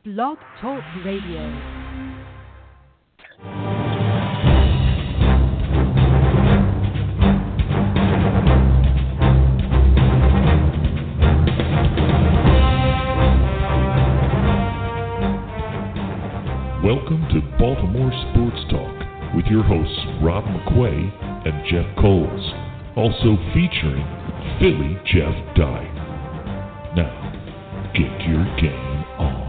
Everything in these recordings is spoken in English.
Blog Talk Radio. Welcome to Baltimore Sports Talk with your hosts Rob McQuay and Jeff Coles, also featuring Philly Jeff Dye. Now, get your game on.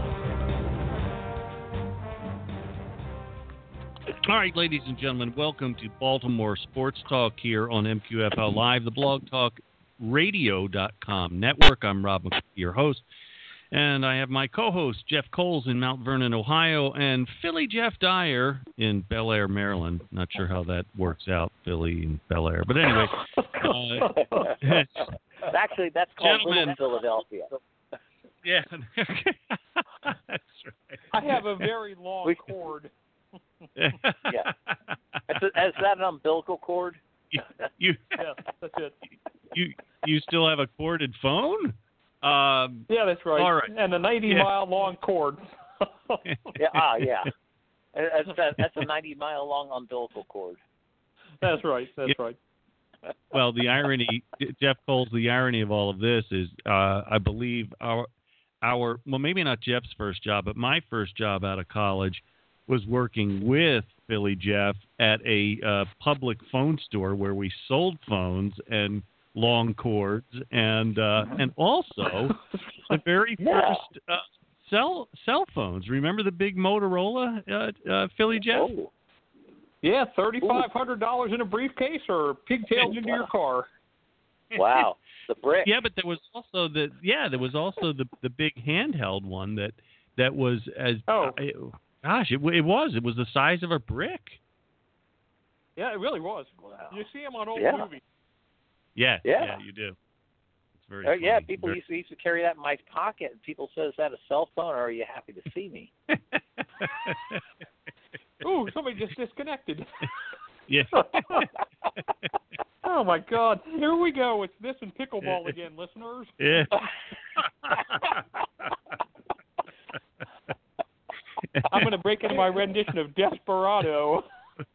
All right, ladies and gentlemen, welcome to Baltimore Sports Talk here on MQFL Live, the blogtalkradio.com network. I'm Rob McQuay, your host. And I have my co-host, Jeff Coles, in Mount Vernon, Ohio, and Philly Jeff Dyer in Bel Air, Maryland. Not sure how that works out, Philly and Bel Air. But anyway. Actually, that's called Little Philadelphia. Yeah. That's right. I have a very long cord. Yeah. Is that an umbilical cord? Yeah, that's it. You still have a corded phone? Yeah, that's right. All right. And a 90-mile long cord. Yeah. That's a 90-mile-long umbilical cord. That's right. Right. Well, the irony, Jeff Coles, the irony of all of this is, I believe our well, maybe not Jeff's first job, but my first job out of college was working with Philly Jeff at a public phone store where we sold phones and long cords and also the very first cell phones. Remember the big Motorola, Philly Jeff? Oh. Yeah, $3,500 in a briefcase or pigtails into your car. Wow, the brick. Yeah, but there was also the big handheld one that was as it was the size of a brick. Yeah, it really was. Wow. You see them on old movies. Yeah, you do. It's very funny. Yeah, people used to carry that in my pocket, and people said, "Is that a cell phone, or are you happy to see me?" Ooh, somebody just disconnected. Yeah. Oh, my God. Here we go. It's this and pickleball again, listeners. Yeah. I'm going to break into my rendition of Desperado.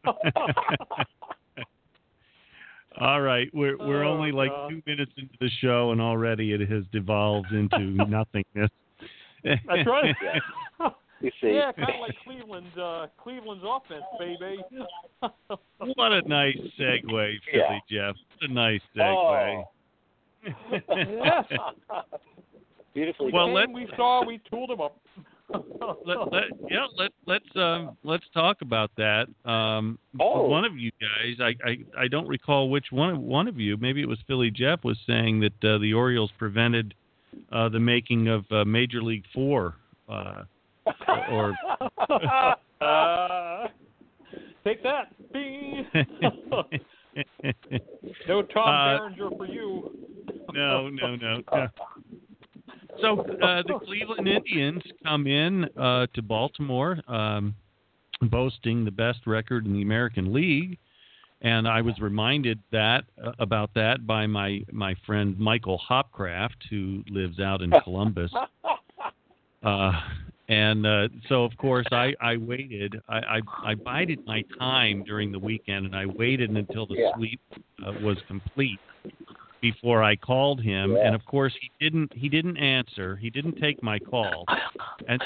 All right, we're only like 2 minutes into the show, and already it has devolved into nothingness. That's right. You see. Yeah, kind of like Cleveland's offense, baby. What a nice segue, Philly Jeff. What a nice segue. Yes. Beautifully. Well, we tooled them up. Let's talk about that. One of you guys, I don't recall which one of you, maybe it was Philly Jeff, was saying that the Orioles prevented the making of Major League 4. Or take that. No Tom Berenger for you. No. So the Cleveland Indians come in to Baltimore, boasting the best record in the American League, and I was reminded about that by my friend Michael Hopcraft, who lives out in Columbus. So, of course, I waited. I bided my time during the weekend, and I waited until the sweep was complete before I called him. And, of course, he didn't answer. He didn't take my call. And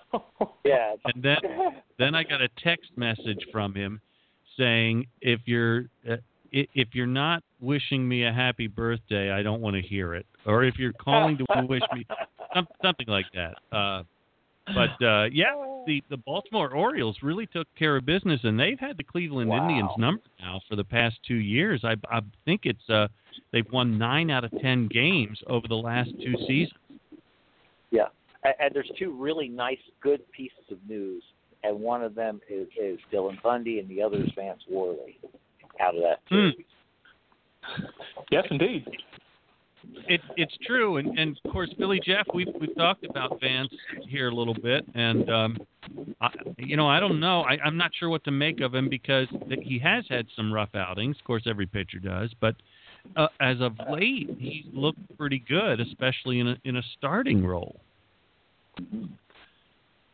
then I got a text message from him saying, if you're not wishing me a happy birthday, I don't want to hear it. Or if you're calling to wish me something like that. But the Baltimore Orioles really took care of business, and they've had the Cleveland Indians number now for the past 2 years. I think it's they've won 9 out of 10 games over the last 2 seasons. Yeah, and there's 2 really nice, good pieces of news, and one of them is Dylan Bundy, and the other is Vance Worley out of that series. Yes, indeed. It's true, and of course, Philly Jeff, we've talked about Vance here a little bit, and I don't know, I'm not sure what to make of him because he has had some rough outings. Of course, every pitcher does, but as of late, he's looked pretty good, especially in a starting role.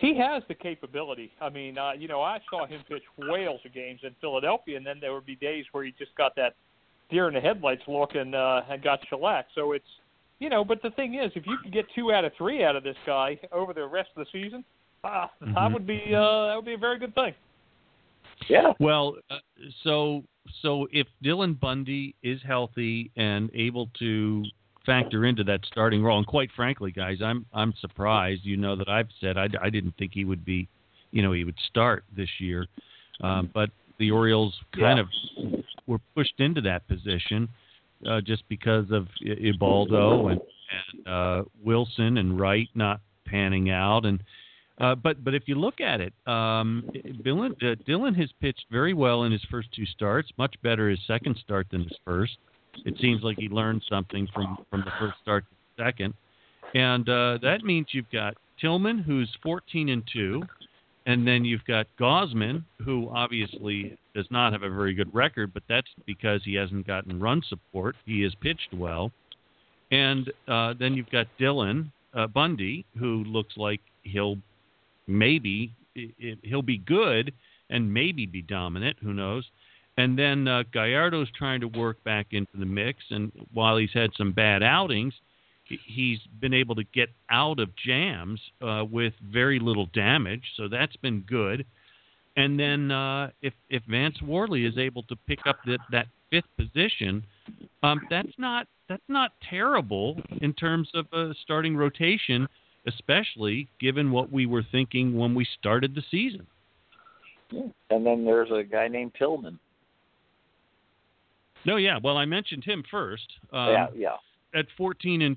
He has the capability. I mean, I saw him pitch whales of games in Philadelphia, and then there would be days where he just got that deer in the headlights look and got shellacked. So it's, but the thing is, if you could get 2 out of 3 out of this guy over the rest of the season, that would be a very good thing. Yeah. Well, so if Dylan Bundy is healthy and able to factor into that starting role, and quite frankly, guys, I'm surprised. That I've said I didn't think he would be, he would start this year, but the Orioles kind of were pushed into that position just because of Ubaldo and Wilson and Wright not panning out, and but if you look at it, Dylan has pitched very well in his first 2 starts, much better his second start than his first. It seems like he learned something from the first start to the second. And that means you've got Tillman, who's 14-2, and then you've got Gausman, who obviously does not have a very good record, but that's because he hasn't gotten run support. He has pitched well. And then you've got Dylan Bundy, who looks like he'll be good and maybe be dominant. Who knows? And then Gallardo's trying to work back into the mix, and while he's had some bad outings, he's been able to get out of jams with very little damage, so that's been good. And then if Vance Worley is able to pick up that 5th position, that's not terrible in terms of a starting rotation, especially given what we were thinking when we started the season. And then there's a guy named Tillman. No, yeah. Well, I mentioned him first. Yeah. At 14-2,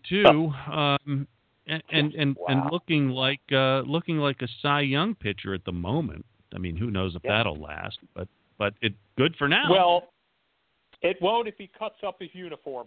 and looking like a Cy Young pitcher at the moment. I mean, who knows if that'll last? But it's good for now. Well, it won't if he cuts up his uniform.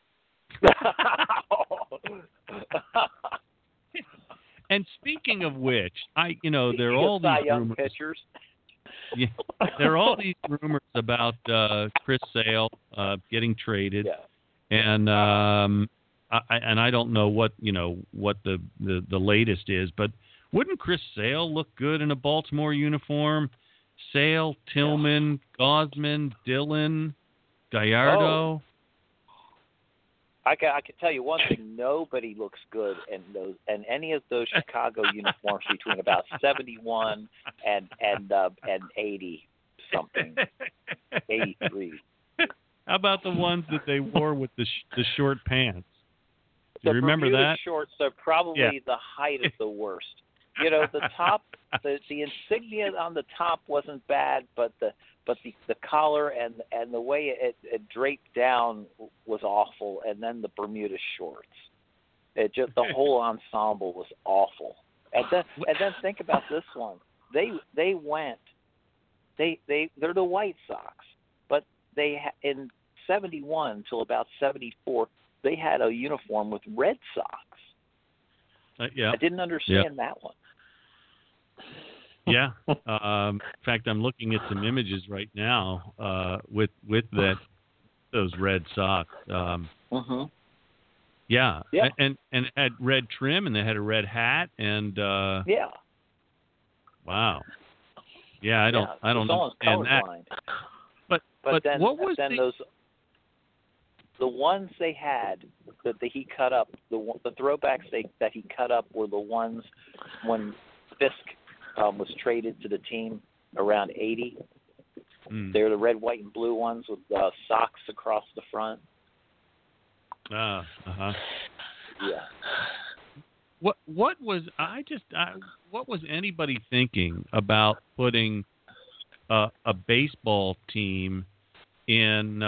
And speaking of which, there are all these young rumors. pitchers. Yeah, there are all these rumors about Chris Sale getting traded, and I don't know what the latest is, but wouldn't Chris Sale look good in a Baltimore uniform? Sale, Tillman, Gausman, Dylan, Gallardo. Oh. I can tell you one thing: nobody looks good in any of those Chicago uniforms between about 71 and 80 something, 83. How about the ones that they wore with the short pants? Do you remember Bermuda that? Shorts are probably the height of the worst. The top, the insignia on the top wasn't bad, but the collar and the way it draped down was awful, and then the Bermuda shorts. It just the whole ensemble was awful. And then think about this one. They're the White Sox, but in 71 till about 74 they had a uniform with Red Sox. I didn't understand that one. Yeah. In fact, I'm looking at some images right now with those Red Sox. Yeah. And it had red trim, and they had a red hat, and wow. Yeah, I don't understand that. But then, what was the ones they had that he cut up? The throwbacks that he cut up were the ones when Fisk was traded to the team around 80. They're the red, white, and blue ones with socks across the front. Yeah. What was anybody thinking about putting a baseball team in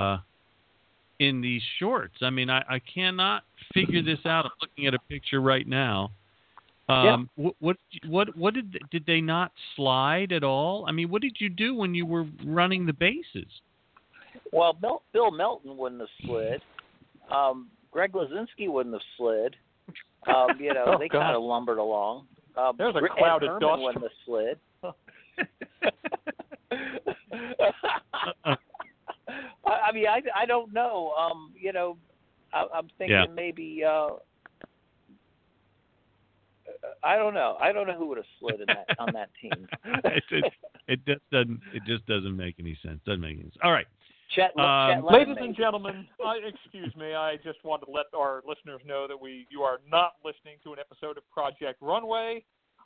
these shorts? I mean, I cannot figure this out. I'm looking at a picture right now. What did they not slide at all? I mean, what did you do when you were running the bases? Well, Bill Melton wouldn't have slid. Greg Lazinski wouldn't have slid. They kind of lumbered along. There's a cloud Ed of Herman dust. Wouldn't have slid. I mean, I don't know. I'm thinking maybe I don't know. I don't know who would have slid in that on that team. It just doesn't make any sense. Doesn't make any sense. All right. Chet Ladies and gentlemen, excuse me. I just wanted to let our listeners know that you are not listening to an episode of Project Runway.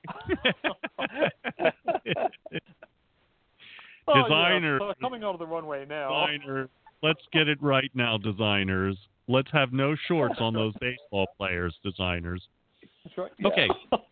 Designer, coming out of the runway now. Designer, let's get it right now, designers. Let's have no shorts on those baseball players, designers. That's right. Okay.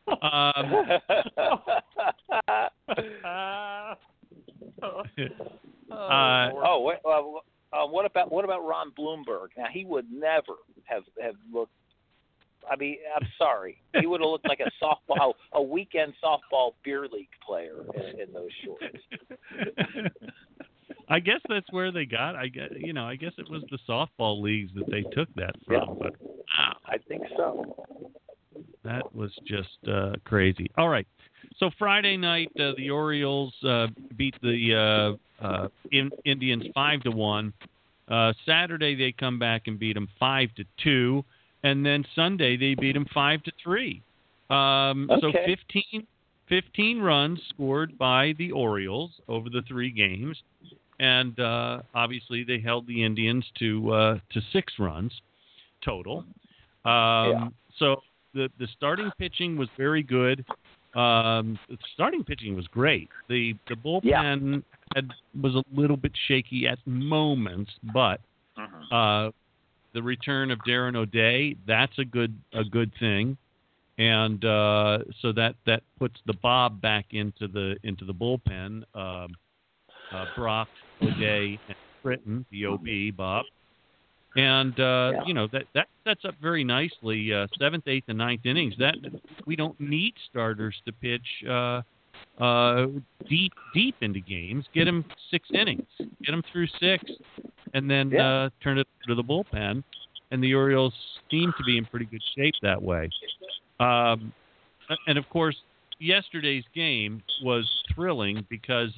What about Ron Bloomberg? Now he would never have looked. I mean, I'm sorry. He would have looked like a weekend softball beer league player in those shorts. I guess that's where they got. I guess it was the softball leagues that they took that from. Yeah. But wow, I think so. That was just crazy. All right. So Friday night, the Orioles beat the Indians 5-1. Saturday they come back and beat them 5-2, and then Sunday they beat them 5-3. So 15 runs scored by the Orioles over the 3 games, and obviously they held the Indians to 6 runs total. So the starting pitching was very good. The starting pitching was great. The bullpen was a little bit shaky at moments, but the return of Darren O'Day, that's a good thing, and so that puts the Bob back into the bullpen. Brock, O'Day, and Britton, the OB Bob. And that sets up very nicely 7th, 8th, and 9th innings. That we don't need starters to pitch deep into games. Get them 6 innings, get them through 6, and then turn it to the bullpen. And the Orioles seem to be in pretty good shape that way. And of course, yesterday's game was thrilling because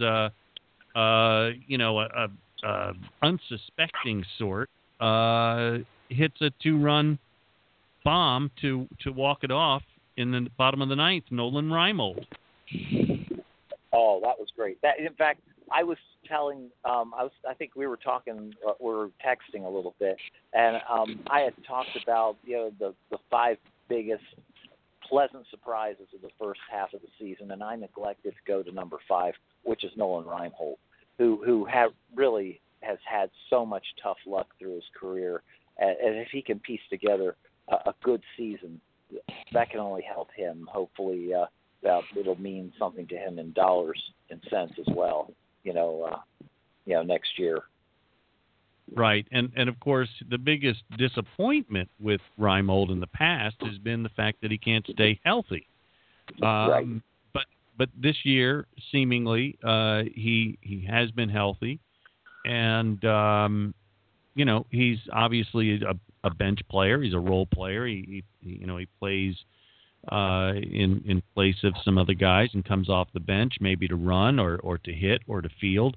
unsuspecting sort hits a 2-run bomb to walk it off in the bottom of the 9th, Nolan Reimold. Oh, that was great. In fact, I was telling, I think we were talking, we were texting a little bit, and I had talked about the 5 biggest pleasant surprises of the first half of the season, and I neglected to go to number 5, which is Nolan Reimold, who really has had so much tough luck through his career, and if he can piece together a good season, that can only help him. Hopefully, it'll mean something to him in dollars and cents as well. Next year. Right, and of course, the biggest disappointment with Reimold in the past has been the fact that he can't stay healthy. Right. But this year, seemingly, he has been healthy. And, he's obviously a bench player. He's a role player. He plays in place of some other guys and comes off the bench, maybe to run or to hit or to field.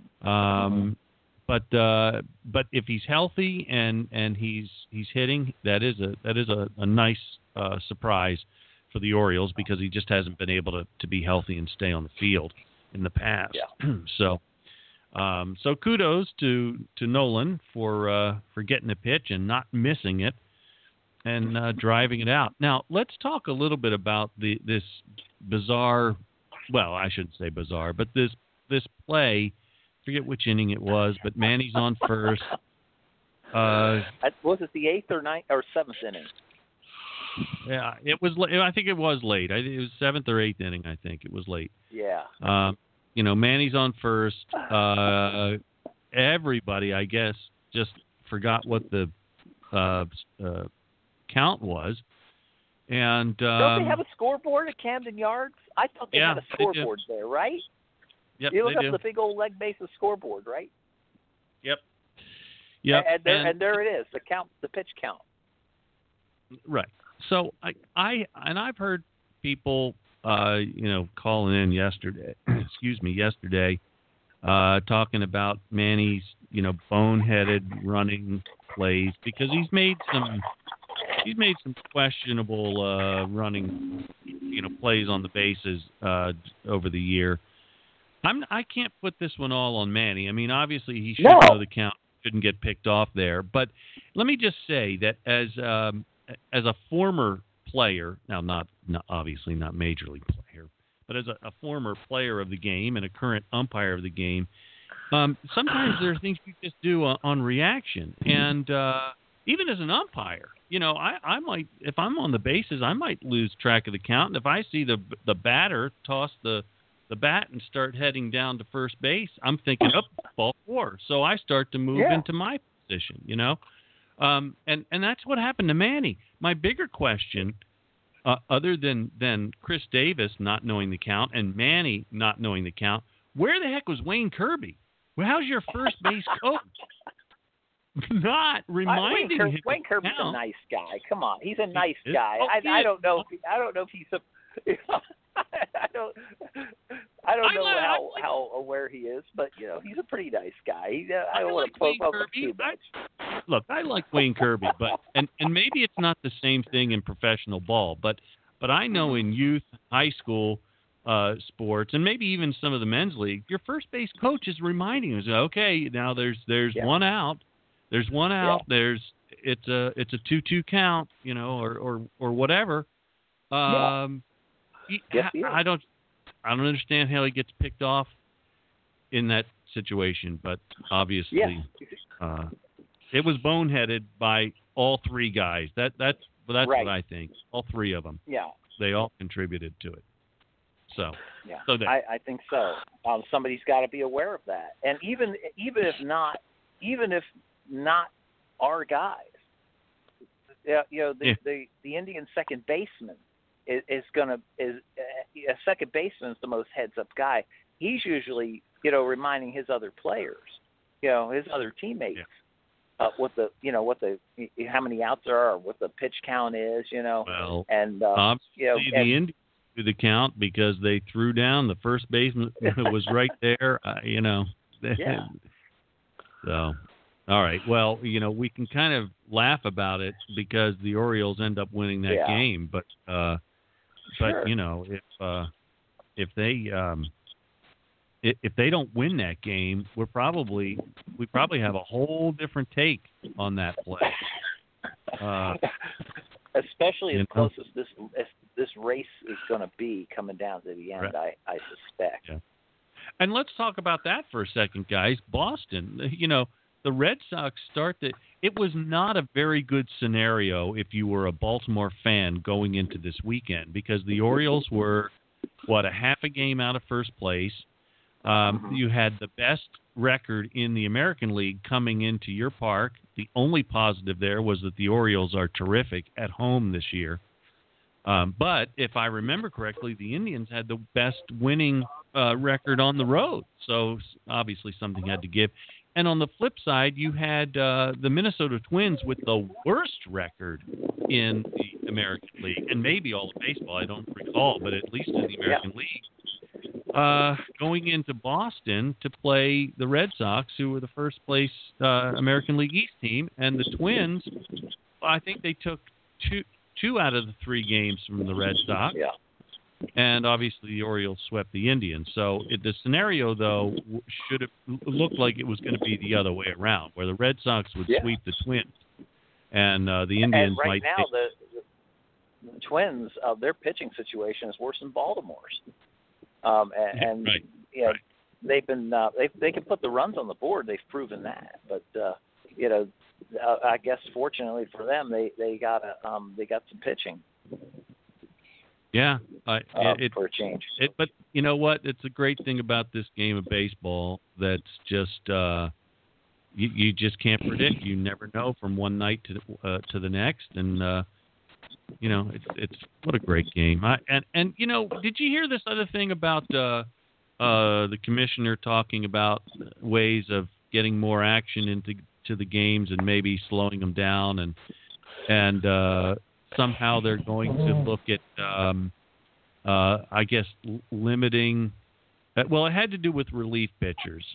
But if he's healthy and he's hitting, that is a nice surprise for the Orioles because he just hasn't been able to be healthy and stay on the field in the past. Yeah. So kudos to Nolan for getting a pitch and not missing it and driving it out. Now let's talk a little bit about this bizarre. Well, I shouldn't say bizarre, but this play. Forget which inning it was, but Manny's on first. Was it the 8th or 9th or 7th inning? Yeah, it was. I think it was late. It was 7th or 8th inning. I think it was late. Yeah. Manny's on first. Everybody, I guess, just forgot what the count was. And don't they have a scoreboard at Camden Yards? I thought they had a scoreboard there, right? Yep, you look up the big old leg bases scoreboard, right? Yep. And there it is, the pitch count. Right. So I've heard people calling in yesterday, talking about Manny's, boneheaded running plays because he's made some questionable running plays on the bases over the year. I can't put this one all on Manny. I mean, obviously he should know the count, shouldn't get picked off there. But let me just say that as a former player, now not obviously not major league player, but as a former player of the game and a current umpire of the game, sometimes there are things you just do on reaction. And even as an umpire, I might, if I'm on the bases, I might lose track of the count. And if I see the batter toss the bat and start heading down to first base, I'm thinking, ball 4. So I start to move into my position, and that's what happened to Manny. My bigger question, other than Chris Davis not knowing the count and Manny not knowing the count, where the heck was Wayne Kirby? Well, how's your first base coach? Not reminding him. Wayne Kirby's a nice guy. Come on, he's a nice guy. I don't know if he's a. I don't know how aware he is, but he's a pretty nice guy. I don't want to poke up too much. Look, I like Wayne Kirby, but and maybe it's not the same thing in professional ball, but I know in youth, high school sports, and maybe even some of the men's league, your first base coach is reminding us, okay, now there's one out. There's one out. Yeah. It's a 2-2 count, or whatever. Yes, I don't understand how he gets picked off in that situation, but obviously it was boneheaded by all three guys. That's right. What I think. All three of them. Yeah. They all contributed to it. So. Yeah. So I think so. Somebody's got to be aware of that, and even if not our guys, the Indian second baseman is a second baseman is the most heads up guy. He's usually reminding his other players, his other teammates, what the how many outs there are, what the pitch count is, Well, and the Indians do the count because they threw down the first baseman was right there, Yeah. So. All right. Well, we can kind of laugh about it because the Orioles end up winning that game, but sure. If they don't win that game, we probably have a whole different take on that play. Especially as close as this race is going to be coming down to the end, right. I suspect. Yeah. And let's talk about that for a second, guys. Boston, the Red Sox it was not a very good scenario if you were a Baltimore fan going into this weekend because the Orioles were, a half a game out of first place. You had the best record in the American League coming into your park. The only positive there was that the Orioles are terrific at home this year. But if I remember correctly, the Indians had the best winning record on the road. So obviously something had to give. And on the flip side, you had the Minnesota Twins with the worst record in the American League, and maybe all of baseball, I don't recall, but at least in the American League, going into Boston to play the Red Sox, who were the first place American League East team. And the Twins, I think they took two out of the 3 games from the Red Sox. Yeah. And obviously the Orioles swept the Indians. So the scenario, though, should have looked like it was going to be the other way around, where the Red Sox would sweep the Twins, and the Indians and right might. Now, the Twins, their pitching situation is worse than Baltimore's, and right. they've been they can put the runs on the board. They've proven that, but I guess fortunately for them, they got some pitching. Yeah, for a change. But you know what? It's a great thing about this game of baseball that's just you just can't predict. You never know from one night to the next, and it's what a great game. And did you hear this other thing about the commissioner talking about ways of getting more action into the games and maybe slowing them down and somehow they're going to look at, I guess, limiting. Well, it had to do with relief pitchers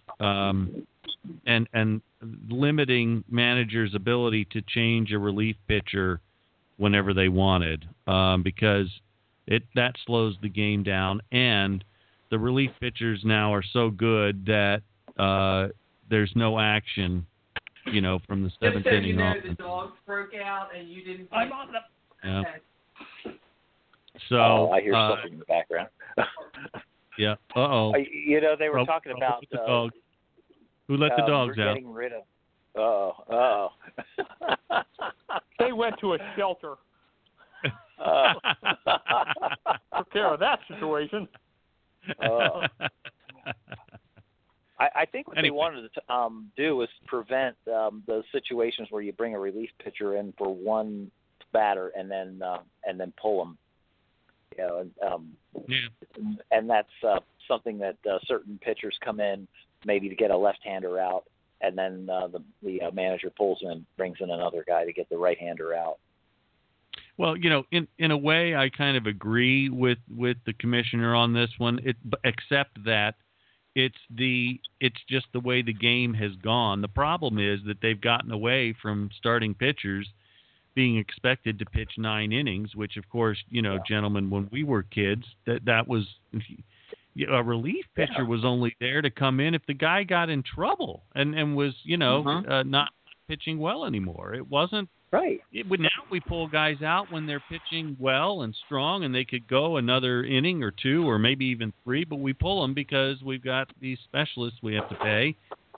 and limiting managers' ability to change a relief pitcher whenever they wanted, because that slows the game down, and the relief pitchers now are so good that there's no action, from the seventh inning on. The dogs broke out and you didn't. I'm on the. Yeah. Okay. So I hear something in the background. Yeah. Uh-oh. They were talking about the dog. Who let the dogs we're out? Getting rid of. Uh-oh. They went to a shelter. Took care of that situation. I think what they wanted to do was prevent those situations where you bring a relief pitcher in for one batter and then pull them. And that's something that certain pitchers come in maybe to get a left-hander out, and then the manager pulls him and brings in another guy to get the right-hander out. Well, in a way, I kind of agree with the commissioner on this one, except that it's just the way the game has gone. The problem is that they've gotten away from starting pitchers being expected to pitch 9 innings, which, of course, gentlemen, when we were kids, that was a relief pitcher was only there to come in if the guy got in trouble and was, not pitching well anymore. It wasn't. Right. Now we pull guys out when they're pitching well and strong, and they could go another inning or 2 or maybe even 3, but we pull them because we've got these specialists we have to pay.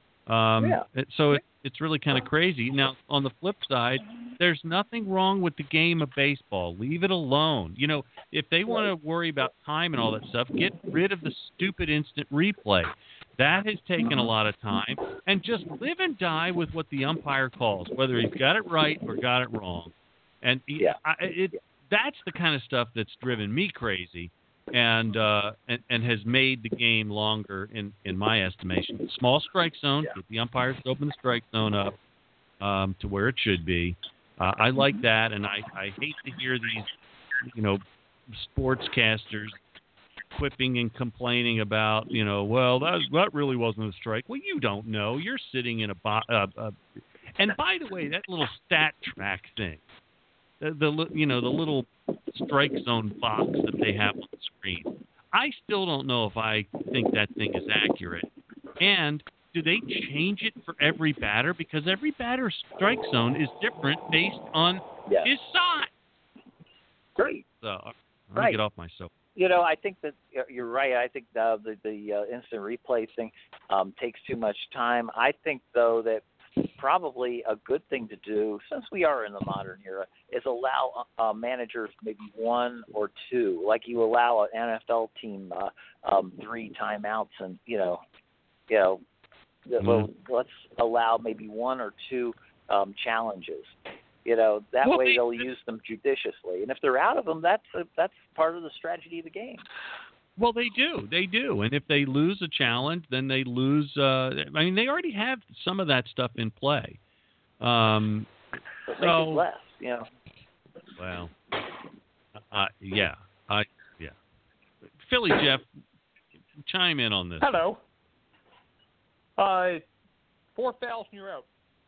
So it's really kind of crazy. Now, on the flip side, there's nothing wrong with the game of baseball. Leave it alone. If they want to worry about time and all that stuff, get rid of the stupid instant replay. That has taken a lot of time, and just live and die with what the umpire calls, whether he's got it right or got it wrong. And that's the kind of stuff that's driven me crazy, and has made the game longer in my estimation. Small strike zone, get the umpires to open the strike zone up to where it should be. I like that, and I hate to hear these, sportscasters quipping and complaining about, well, that really wasn't a strike. Well, you don't know. You're sitting in and by the way, that little stat track thing, the little strike zone box that they have on the screen, I still don't know if I think that thing is accurate. And do they change it for every batter? Because every batter's strike zone is different based on his size. Great. So I'm going to get off my soap. I think that you're right. I think the instant replay thing takes too much time. I think, though, that probably a good thing to do, since we are in the modern era, is allow managers maybe 1 or 2, like you allow an NFL team 3 timeouts, and let's allow maybe 1 or 2 challenges. That way they'll use them judiciously, and if they're out of them, that's part of the strategy of the game. Well, they do, and if they lose a challenge, then they lose. They already have some of that stuff in play. But make it less, Well, Philly Jeff, chime in on this. Hello. 4 fouls and you're out.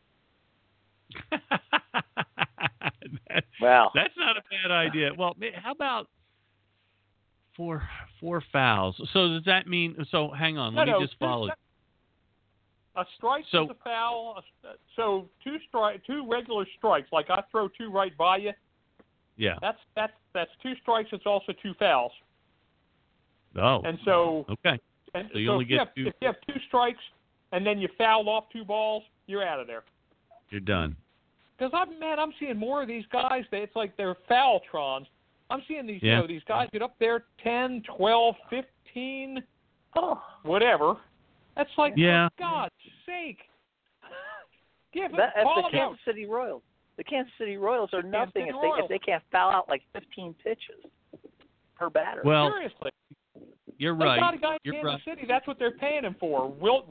That's not a bad idea. Well, how about four fouls? So does that mean? So hang on, let me just follow. A strike is a foul. So 2 regular strikes. Like I throw 2 right by you. Yeah. That's 2 strikes. It's also 2 fouls. Oh. And so okay. And so you only get 2. If you have 2 strikes and then you foul off 2 balls, you're out of there. You're done. Because I'm seeing more of these guys. It's like they're foultrons. I'm seeing these these guys get up there 10, 12, 15, whatever. That's like, for God's sake. That's the Kansas City Royals. The Kansas City Royals are nothing if they can't foul out like 15 pitches per batter. Well, seriously. You're right. They got a guy in Kansas City. That's what they're paying him for.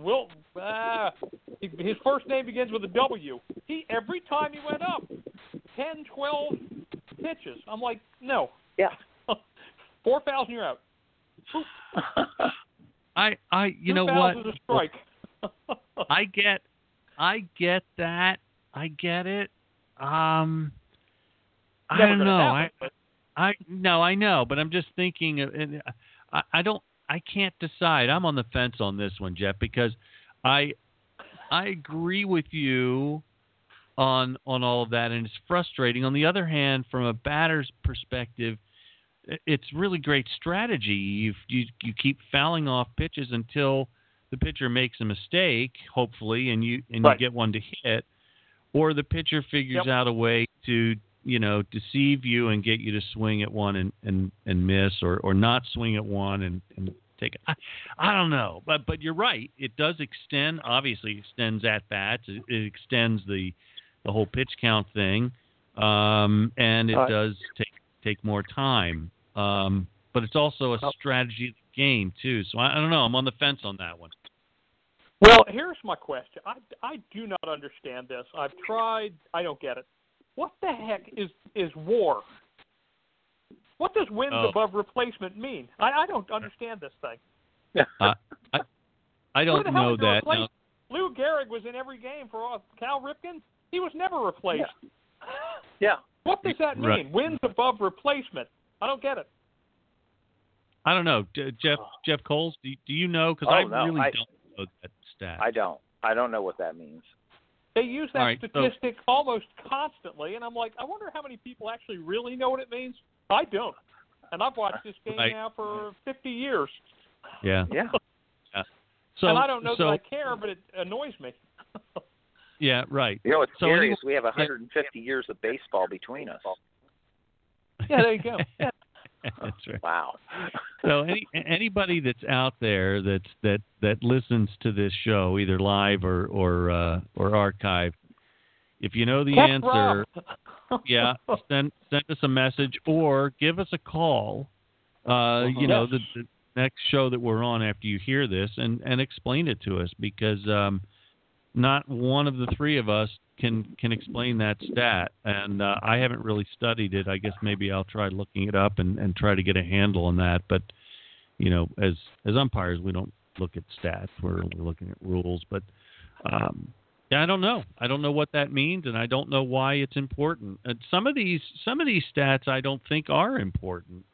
His first name begins with a W. Every time he went up, 10, 12 pitches. I'm like, no. Yeah. 4 fouls and you're out. You know what? 2 fouls is a strike. I get that. I get it. I don't know. I know, but I'm just thinking, and I can't decide. I'm on the fence on this one, Jeff, because I agree with you on all of that, and it's frustrating. On the other hand, from a batter's perspective, it's really great strategy. You keep fouling off pitches until the pitcher makes a mistake, hopefully, and you get one to hit, or the pitcher figures out a way to deceive you and get you to swing at one and miss, or not swing at one and take it. I don't know, but you're right. It does extend. Obviously, extends at bats. It extends the whole pitch count thing, and it does take more time. But it's also a strategy of the game too. So I don't know. I'm on the fence on that one. Well, here's my question. I do not understand this. I've tried. I don't get it. What the heck is WAR? What does wins above replacement mean? I don't understand this thing. I don't know that. No. Lou Gehrig was in every game for Cal Ripken. He was never replaced. Yeah. What does that mean? Right. Wins above replacement. I don't get it. I don't know. Jeff Coles, do you know? Because I don't know that stat. I don't know what that means. They use that statistic almost constantly, and I'm like, I wonder how many people actually really know what it means. I don't. And I've watched this game now for 50 years. Yeah. Yeah. So, and I don't know that I care, but it annoys me. Yeah, right. What's scary is we have 150 years of baseball between us. Yeah, there you go. Yeah. That's right. Wow. So anybody that's out there that listens to this show, either live or archived, if you know the answer, send us a message or give us a call. The next show that we're on after you hear this, and explain it to us, because not one of the three of us can explain that stat, and I haven't really studied it. I guess maybe I'll try looking it up and try to get a handle on that. But as umpires, we don't look at stats. We're looking at rules. But I don't know. I don't know what that means, and I don't know why it's important. And some of these stats I don't think are important.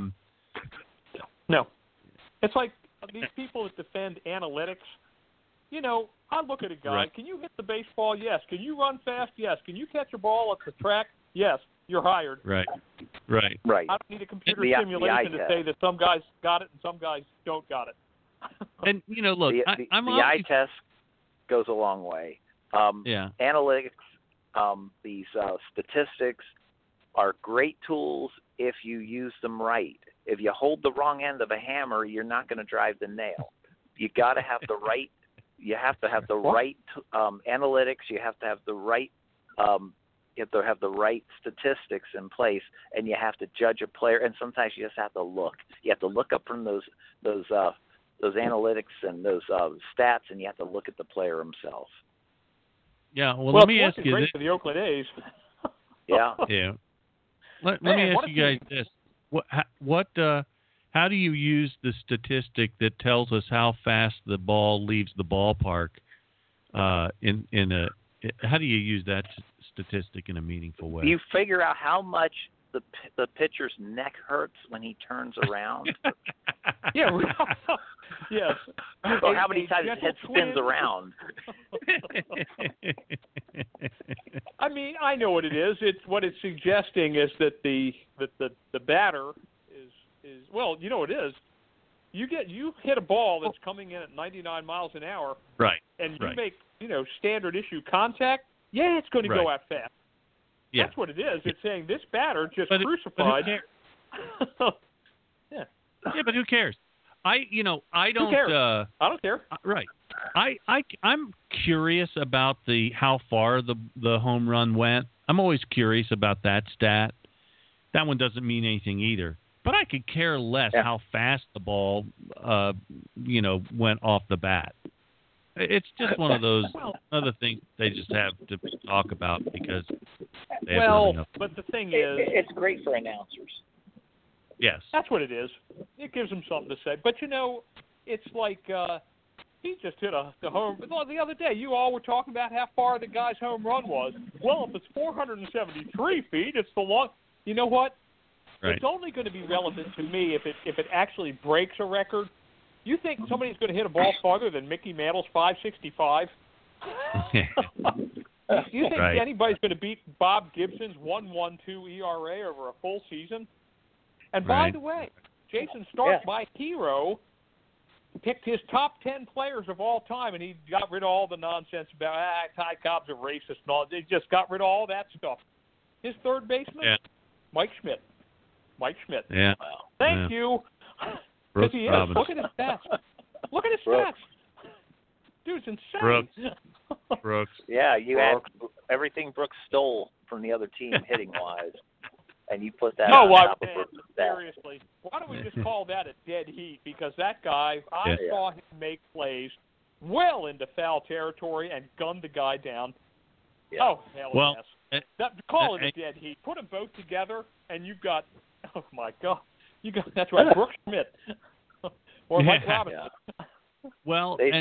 No, it's like these people that defend analytics. I look at a guy. Right. Can you hit the baseball? Yes. Can you run fast? Yes. Can you catch a ball at the track? Yes. You're hired. Right. I don't need a computer simulation to say that some guys got it and some guys don't got it. And look, the eye test goes a long way. Analytics, these statistics are great tools if you use them right. If you hold the wrong end of a hammer, you're not going to drive the nail. You got to have the right. You have to have the right analytics. You have to have the right. You have to have the right statistics in place, and you have to judge a player. And sometimes you just have to look. You have to look up from those analytics and those stats, and you have to look at the player himself. Yeah. Well, let me ask you this. For the Oakland A's. Yeah. Let me ask you guys this: how do you use the statistic that tells us how fast the ball leaves the ballpark? How do you use that statistic in a meaningful way? You figure out how much the pitcher's neck hurts when he turns around. Yes. Or how many times his head spins around. I mean, I know what it is. What it's suggesting is that the batter is well, you know what it is. You hit a ball that's coming in at 99 miles an hour, right? And you make standard issue contact. Yeah, it's going to go out fast. Yeah. That's what it is. It's saying this batter just crucified. Yeah, but who cares? I don't. Who cares? I don't care. Right. I'm curious about how far the home run went. I'm always curious about that stat. That one doesn't mean anything either. But I could care less how fast the ball, went off the bat. It's just one of those other things they just have to talk about because they have enough. But the thing is, it's great for announcers. Yes, that's what it is. It gives them something to say. But it's like he just hit the home. Well, the other day, you all were talking about how far the guy's home run was. Well, if it's 473 feet, it's the long. You know what? Right. It's only going to be relevant to me if it actually breaks a record. You think somebody's going to hit a ball farther than Mickey Mantle's 565? You think Right. anybody's going to beat Bob Gibson's 1.12 ERA over a full season? And by Right. the way, Jason Stark, my hero, picked his top 10 players of all time, and he got rid of all the nonsense about Ty Cobb's a racist and all. They just got rid of all that stuff. His third baseman, Mike Schmidt. Yeah. Thank you. Because he is. Robbins. Look at his stats. Look at his stats. Dude's insane. Brooks. Yeah, you had everything Brooks stole from the other team hitting-wise, and you put that on top of Brooks' stats. Seriously. Why don't we just call that a dead heat? Because that guy, I saw him make plays well into foul territory and gun the guy down. Yeah. Oh, hell yes. Call it a hey. dead heat. Put them both together, and you've got, oh, my God. That's right, Brooks Schmidt. Or Mike Robinson. Well, they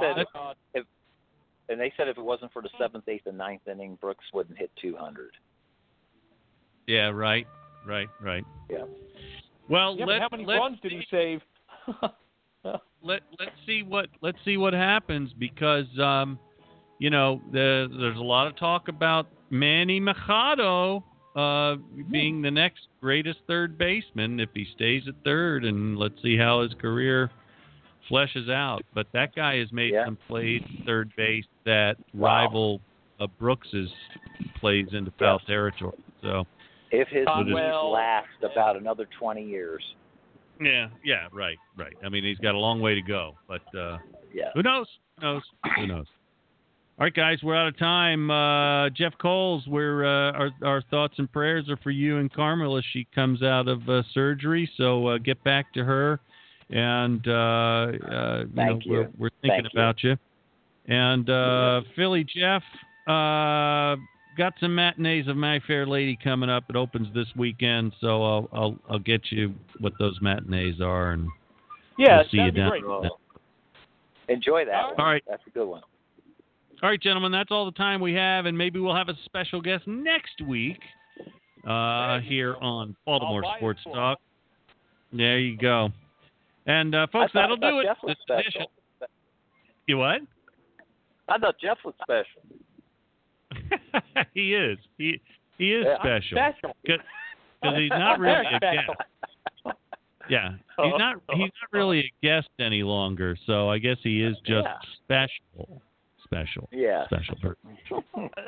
said if it wasn't for the 7th, 8th, and 9th inning, Brooks wouldn't hit 200. Yeah, right. Yeah. Well, but how many runs did he save? let's see what happens because there's a lot of talk about Manny Machado being the next greatest third baseman if he stays at third, and let's see how his career fleshes out. But that guy has made some plays third base that rival Brooks's plays into foul territory. So if his knees last about another 20 years. Yeah, right. I mean, he's got a long way to go, but who knows? Who knows? All right, guys, we're out of time. Jeff Coles, our thoughts and prayers are for you and Carmel as she comes out of surgery. So get back to her, and we're thinking about you. And Philly Jeff, got some matinees of My Fair Lady coming up. It opens this weekend, so I'll get you what those matinees are, and we'll see you down. Enjoy that. All right, that's a good one. All right, gentlemen, that's all the time we have, and maybe we'll have a special guest next week here on Baltimore Sports Talk. There you go. And, folks, that'll do it. Jeff was special. You what? I thought Jeff was special. He is. He is special. Because he's not really a guest. Yeah, he's not really a guest any longer, so I guess he is just special. Yeah. Special person.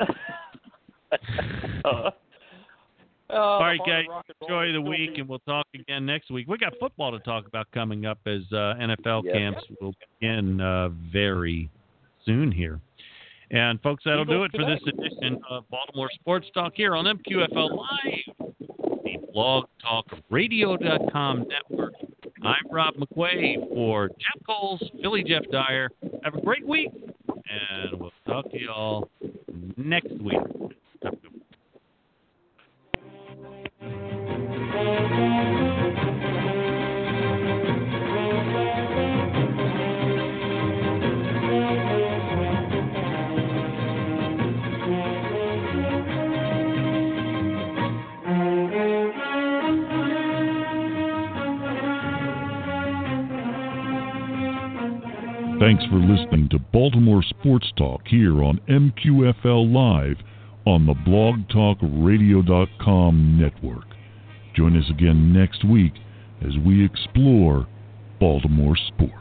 All right, guys. Enjoy the week, and we'll talk again next week. We got football to talk about coming up as NFL camps will begin very soon here. And, folks, that'll do it for this edition of Baltimore Sports Talk here on MQFL Live, the blogtalkradio.com network. I'm Rob McQuay for Jeff Coles, Philly Jeff Dyer. Have a great week, and we'll talk to you all next week. Have a good one. Thanks for listening to Baltimore Sports Talk here on MQFL Live on the blogtalkradio.com network. Join us again next week as we explore Baltimore sports.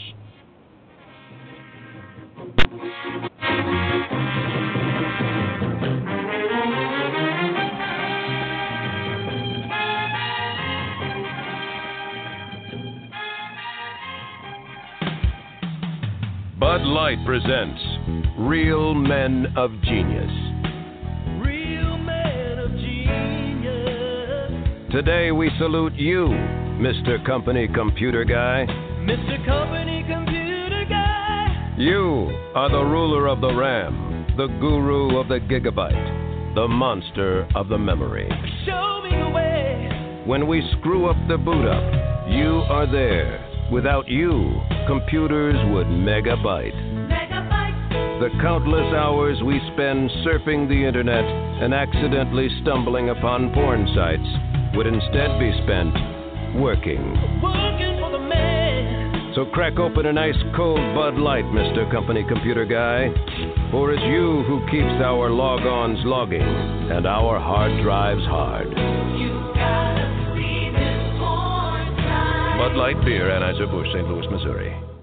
Bud Light presents Real Men of Genius. Real Men of Genius. Today we salute you, Mr. Company Computer Guy. Mr. Company Computer Guy. You are the ruler of the RAM, the guru of the gigabyte, the monster of the memory. Show me the way. When we screw up the boot up, you are there. Without you, computers would megabyte. The countless hours we spend surfing the internet and accidentally stumbling upon porn sites would instead be spent working. Working for the man. So crack open an ice cold Bud Light, Mr. Company Computer Guy. For it's you who keeps our log-ons logging and our hard drives hard. You gotta see this point. Bud Light Beer, Anheuser-Busch, St. Louis, Missouri.